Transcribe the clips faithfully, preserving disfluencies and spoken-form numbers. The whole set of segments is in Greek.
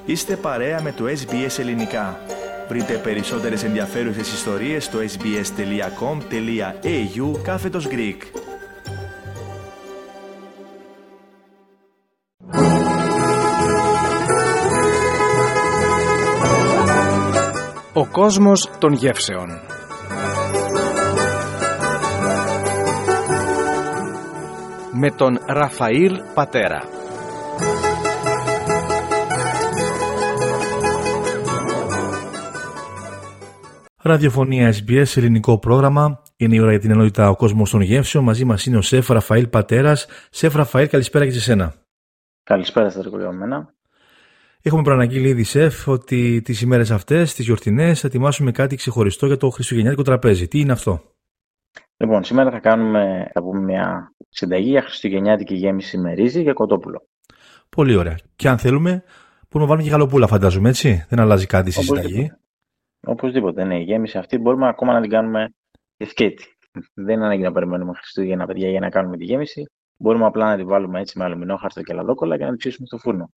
Είστε παρέα με το ες μπι ες Ελληνικά. Βρείτε περισσότερες ενδιαφέρουσες ιστορίες στο sbs.com.au κάθετος Greek. Ο κόσμος των γεύσεων. Με τον Ραφαήλ Πατέρα. Ραδιοφωνία ες μπι ες, ελληνικό πρόγραμμα. Είναι η ώρα για την ενότητα Ο κόσμος των γεύσεων. Μαζί μας είναι ο Σεφ Ραφαήλ Πατέρας. Σεφ Ραφαήλ, καλησπέρα και σε σένα. Καλησπέρα σας, Ρικογιώμενα. Έχουμε προαναγγείλει ήδη, Σεφ, ότι τις ημέρες αυτές, τις γιορτινές, θα ετοιμάσουμε κάτι ξεχωριστό για το χριστουγεννιάτικο τραπέζι. Τι είναι αυτό? Λοιπόν, σήμερα θα κάνουμε, θα πούμε, μια συνταγή για χριστουγεννιάτικη γέμιση με ρύζι για κοτόπουλο. Πολύ ωραία. Και αν θέλουμε, μπορούμε να βάλουμε και γαλοπούλα, φαντάζομαι, έτσι. Δεν αλλάζει κάτι στη συνταγή. Οπωσδήποτε, ναι. Η γέμιση αυτή μπορούμε ακόμα να την κάνουμε και σκέτη. Δεν είναι ανάγκη να περιμένουμε Χριστούγεννα, παιδιά, για να κάνουμε τη γέμιση. Μπορούμε απλά να τη βάλουμε έτσι με αλουμινόχαρτο και λαδόκολλα και να την ψήσουμε στο φούρνο.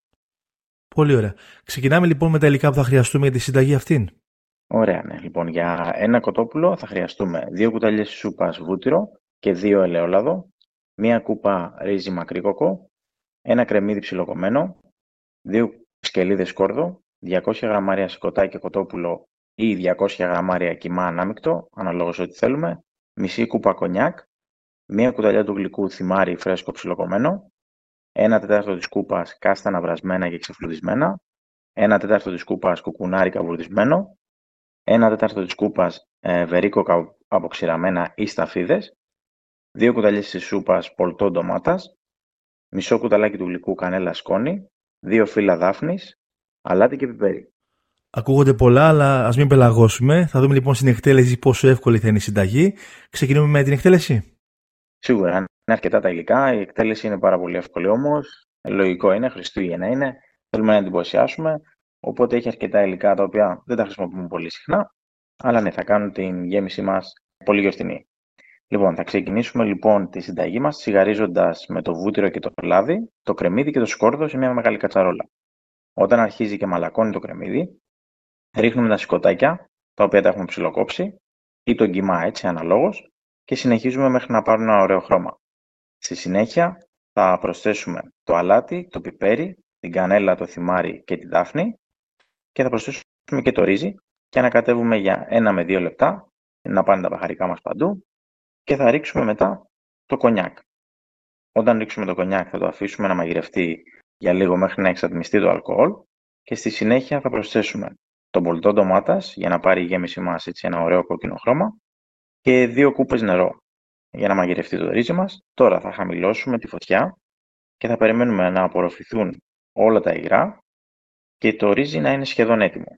Πολύ ωραία. Ξεκινάμε λοιπόν με τα υλικά που θα χρειαστούμε για τη συνταγή αυτήν. Ωραία, ναι. Λοιπόν, για ένα κοτόπουλο θα χρειαστούμε δύο κουταλιές σούπας βούτυρο και δύο ελαιόλαδο, μία κούπα ρύζι μακρύκοκο, ένα κρεμμύδι ψιλοκομμένο, δύο σκελίδες σκόρδο, διακόσια γραμμάρια σηκωτάκι κοτόπουλο ή διακόσια γραμμάρια κιμά ανάμεικτο, αναλόγως ό,τι θέλουμε, μισή κούπα κονιάκ, μία κουταλιά του γλυκού θυμάρι φρέσκο ψιλοκομμένο, ένα τετάρτο της κούπας κάστανα βρασμένα και ξεφλουδισμένα, ένα τετάρτο της κούπας κουκουνάρι καβουρδισμένο, ένα τετάρτο της κούπας ε, βερίκοκα αποξηραμένα ή σταφίδες, δύο κουταλιές της σούπας πολτό ντομάτας, μισό κουταλάκι του γλυκού κανέλα σκόνη, δύο φύλλα δάφνης, αλάτι και πιπέρι. Ακούγονται πολλά, αλλά ας μην πελαγώσουμε. Θα δούμε λοιπόν στην εκτέλεση πόσο εύκολη θα είναι η συνταγή. Ξεκινούμε με την εκτέλεση. Σίγουρα, είναι αρκετά τα υλικά. Η εκτέλεση είναι πάρα πολύ εύκολη όμως. Λογικό είναι, Χριστούγεννα είναι. Θέλουμε να εντυπωσιάσουμε. Οπότε έχει αρκετά υλικά τα οποία δεν τα χρησιμοποιούμε πολύ συχνά. Αλλά ναι, θα κάνουν την γέμισή μας πολύ γιορτινή. Λοιπόν, θα ξεκινήσουμε λοιπόν τη συνταγή μας τσιγαρίζοντας με το βούτυρο και το λάδι, το κρεμμύδι και το σκόρδο σε μια μεγάλη κατσαρόλα. Όταν αρχίζει και μαλακώνει το κρεμμύδι, ρίχνουμε τα σηκωτάκια, τα οποία τα έχουμε ψιλοκόψει, ή τον κιμά έτσι αναλόγως, και συνεχίζουμε μέχρι να πάρουν ένα ωραίο χρώμα. Στη συνέχεια θα προσθέσουμε το αλάτι, το πιπέρι, την κανέλα, το θυμάρι και τη δάφνη και θα προσθέσουμε και το ρύζι και ανακατεύουμε για ένα με δύο λεπτά, να πάνε τα μπαχαρικά μας παντού και θα ρίξουμε μετά το κονιάκ. Όταν ρίξουμε το κονιάκ θα το αφήσουμε να μαγειρευτεί για λίγο μέχρι να εξατμιστεί το αλκοόλ και στη συνέχεια θα προσθέσουμε τον πολτό ντομάτας για να πάρει η γέμιση μας έτσι ένα ωραίο κόκκινο χρώμα και δύο κούπες νερό για να μαγειρευτεί το ρύζι μας. Τώρα θα χαμηλώσουμε τη φωτιά και θα περιμένουμε να απορροφηθούν όλα τα υγρά και το ρύζι να είναι σχεδόν έτοιμο.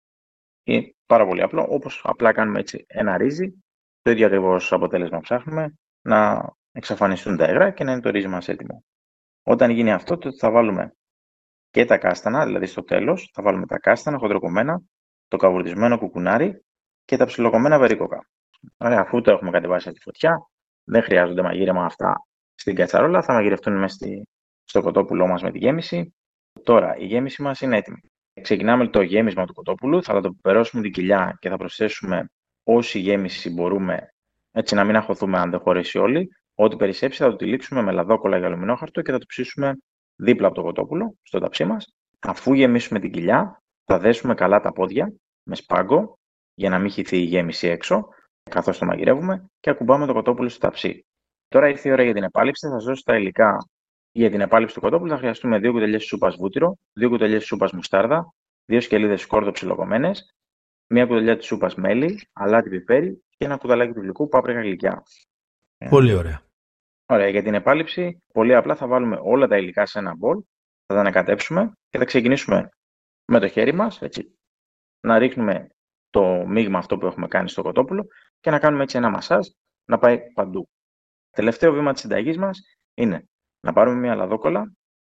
Είναι πάρα πολύ απλό, όπως απλά κάνουμε έτσι ένα ρύζι, το ίδιο ακριβώς αποτέλεσμα ψάχνουμε, να εξαφανιστούν τα υγρά και να είναι το ρύζι μας έτοιμο. Όταν γίνει αυτό, τότε θα βάλουμε και τα κάστανα, δηλαδή στο τέλος θα βάλουμε τα κάστανα χοντροκομμένα, το καβουρδισμένο κουκουνάρι και τα ψιλοκομμένα βερίκοκα. Άρα, αφού το έχουμε κατεβάσει από τη φωτιά, δεν χρειάζονται μαγείρεμα αυτά στην κατσαρόλα, θα μαγειρευτούν μέσα στη, στο κοτόπουλό μας με τη γέμιση. Τώρα η γέμιση μας είναι έτοιμη. Ξεκινάμε το γέμισμα του κοτόπουλου, θα το πιπερώσουμε την κοιλιά και θα προσθέσουμε όση γέμιση μπορούμε, έτσι να μην αγχωθούμε αν δεν χωρέσει όλη. Ό,τι περισσέψει θα το τυλίξουμε με λαδόκολλα ή αλουμινόχαρτο και θα το ψήσουμε δίπλα από το κοτόπουλο, στο ταψί μας. Αφού γεμίσουμε την κοιλιά, θα δέσουμε καλά τα πόδια με σπάγκο για να μην χυθεί η γέμιση έξω, καθώς το μαγειρεύουμε και ακουμπάμε το κοτόπουλο στο ταψί. Τώρα ήρθε η ώρα για την επάλυψη. Θα σας δώσω τα υλικά για την επάλυψη του κοτόπουλου. Θα χρειαστούμε δύο κουταλιές σούπας βούτυρο, δύο κουταλιές σούπας μουστάρδα, δύο σκελίδες σκόρδο ψιλοκομμένες, μία κουταλιά της σούπας μέλι, αλάτι πιπέρι και ένα κουταλάκι του γλυκού πάπρικα γλυκιά. Πολύ ωραία. Ωραία, για την επάλυψη, πολύ απλά θα βάλουμε όλα τα υλικά σε ένα μπολ, θα τα ανακατέψουμε και θα ξεκινήσουμε με το χέρι μας, έτσι, να ρίχνουμε το μείγμα αυτό που έχουμε κάνει στο κοτόπουλο και να κάνουμε έτσι ένα μασάζ να πάει παντού. Τελευταίο βήμα της συνταγής μας είναι να πάρουμε μια λαδόκολλα,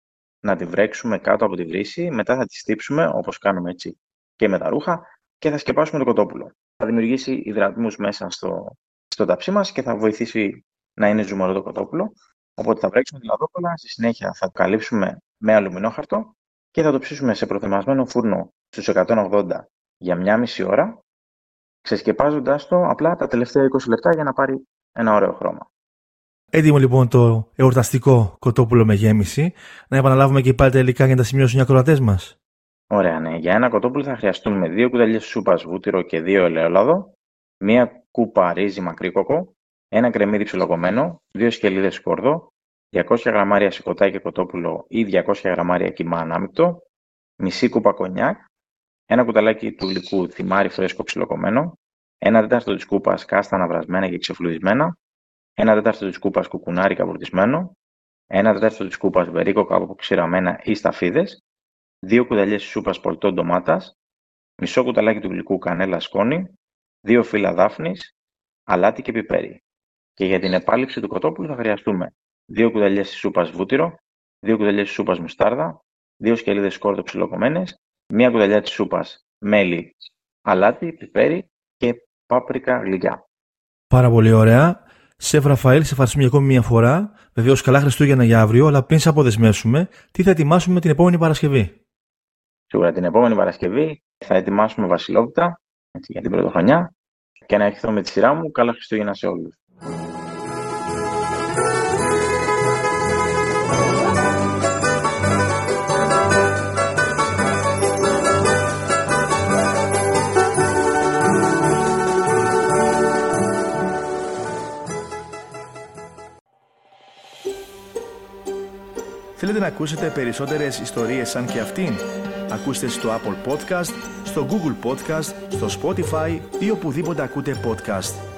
να τη βρέξουμε κάτω από τη βρύση, μετά θα τη στύψουμε όπως κάνουμε έτσι και με τα ρούχα και θα σκεπάσουμε το κοτόπουλο. Θα δημιουργήσει υδρατμούς μέσα στο, στο ταψί μας και θα βοηθήσει να είναι ζουμερό το κοτόπουλο. Οπότε θα βρέξουμε τη λαδόκολλα, στη συνέχεια θα το καλύψουμε με αλουμινόχαρτο και θα το ψήσουμε σε προθερμασμένο φούρνο στους εκατόν ογδόντα για μία μισή ώρα, ξεσκεπάζοντας το απλά τα τελευταία είκοσι λεπτά για να πάρει ένα ωραίο χρώμα. Έτοιμο λοιπόν το εορταστικό κοτόπουλο με γέμιση. Να επαναλάβουμε και πάλι τα υλικά για να τα σημειώσουν οι ακροατές μας. Ωραία, ναι. Για ένα κοτόπουλο θα χρειαστούμε δύο κουταλιές σούπας βούτυρο και δύο ελαιόλαδο, μία κούπα ρύζι μακρύκοκο, ένα κρεμμύδι ψιλοκομμένο, δύο σκελίδες σκόρδο, διακόσια γραμμάρια σηκωτά και κοτόπουλο ή διακόσια γραμμάρια κιμά ανάμεικτο, μισή κούπα κονιάκ, ένα κουταλάκι του γλυκού θυμάρι φρέσκο ψιλοκομμένο, ένα τέταρτο της κούπας κάστανα βρασμένα και ξεφλουδισμένα, ένα τέταρτο της κούπας κουκουνάρι καπουρτισμένο, ένα τέταρτο της κούπας βερίκοκα αποξηραμένα ή σταφίδες, δύο κουταλιές σούπας πολτών ντομάτας, μισό κουταλάκι του γλυκού κανέλα σκόνη, δύο φύλλα δάφνης, αλάτι και πιπέρι. Και για την επάλυψη του κοτόπουλου θα χρειαστούμε δύο κουταλιές σούπας βούτυρο, δύο κουταλιές σούπας μουστάρδα, δύο σκελίδες σκόρδο ψιλοκομμένες, μία κουταλιά της σούπας μέλι, αλάτι, πιπέρι και πάπρικα γλυκιά. Πάρα πολύ ωραία. Σεφ Ραφαήλ, σε ευχαριστούμε για ακόμη μία φορά. Βεβαίως, καλά Χριστούγεννα για αύριο, αλλά πριν σε αποδεσμεύσουμε, τι θα ετοιμάσουμε την επόμενη Παρασκευή? Σίγουρα την επόμενη Παρασκευή θα ετοιμάσουμε βασιλόπιτα έτσι, για την πρωτοχρονιά και να ευχηθώ με τη σειρά μου καλά Χριστούγεννα σε όλους. Θέλετε να ακούσετε περισσότερες ιστορίες σαν και αυτήν? Ακούστε στο Apple Podcast, στο Google Podcast, στο Spotify ή οπουδήποτε ακούτε podcast.